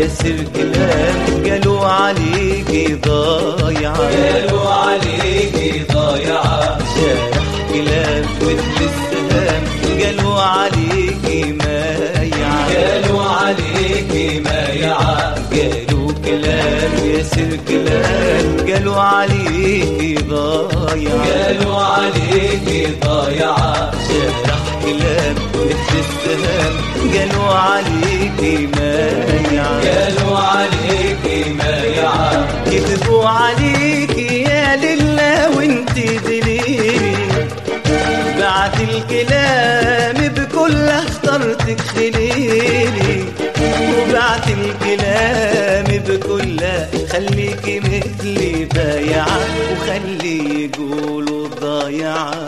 ياسر كلام قالوا عليكي ضايعة، قالوا عليكي ضايعة. جارح كلام مثل السهام قالوا عليكي مايعة، قالوا عليكي مايعة. قالوا كلام ياسر كلام قالوا عليكي ضايعة، قالوا عليكي ضايعة. جارح كلام مثل السهام قالوا عليكي مايعة، قالوا عليكي مايعة. كذبوا عليكي يا لله وانتي دليلي، بعت الكلام بكل اخترتك خليلي، وبعت الكلام بكل خليكي مثلي بايعة، وخلي يقولوا ضايعة.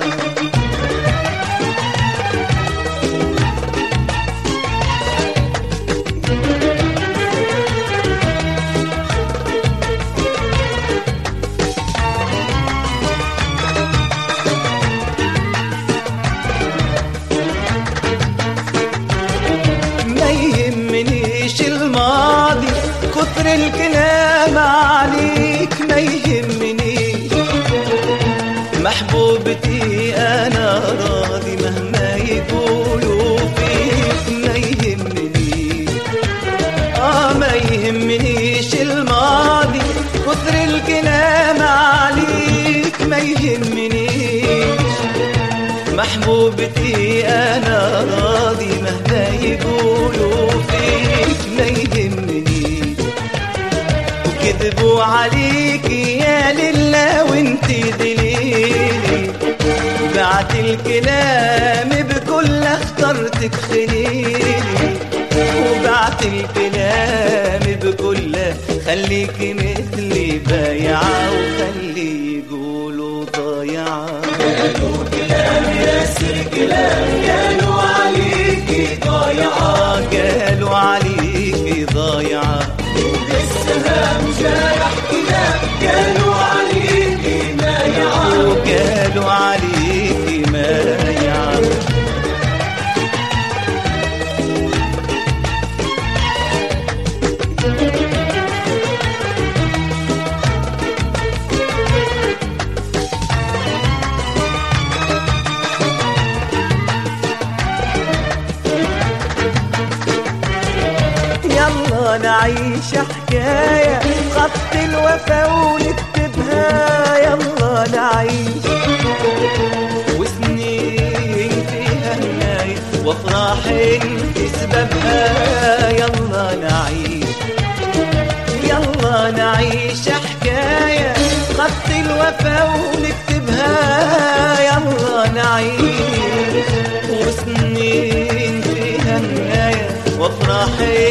كتر الكلام عليك ما يهمنيش، محبوبتي أنا راضي مهما يقولوا فيك ما يهمنيش. ما يهمنيش الماضي، كتر الكلام عليك ما يهمنيش، محبوبتي أنا راضي مهما يقولوا فيك ما يهمنيش. كذبوا عليكي يا لله وانتي دليلي، بعت الكلام بكل اخترتك خليلي، وبعت الكلام بكل خليكي مثلي بايعة، وخلي يقولوا ضايعة. قالوا كلام ياسر كلام قالوا عليكي ضايعة، قالوا عليكي ضايعة. السهام جارح كلام قالوا عليكي مايعة، وقالوا عليكي مايعة. يلا نعيش حكاية خط الوفا ونكتبها، يلا نعيش وسنين فيها هناية وافراح سببها. يلا نعيش، يلا نعيش حكاية خط الوفا ونكتبها، يلا نعيش وسنين فيها هناية وافراح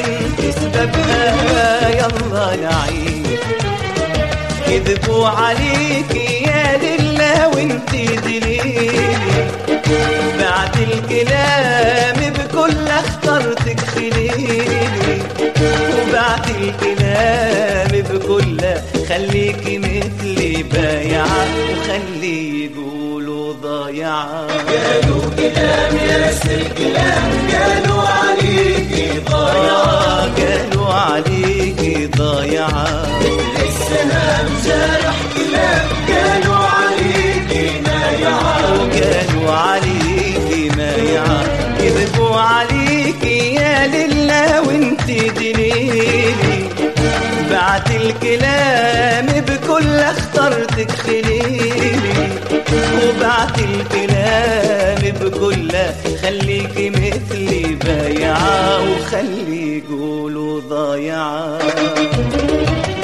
سببها. يلا نعيش، كذبوا عليكي يا لله وانتي دليلي، بعت الكلام بكل اخترتك خليلي، وبعت الكلام بكل خليكي مثلي بايعة، وخلي يقولوا ضايعة. قالوا كلام ياسر كلام قالوا عليكي ضايعة، قالوا عليكي ضايعة. السهام جارح كلام قالوا عليكي مايعة، وقالوا عليكي مايعة. كذبوا عليكي يا لله وانتي دليلي، بعت الكلام بكل اخترتك خليلي، وبعت الكلام بكل خليكي مثلي بايعة، وخلي يقولوا ضايعة.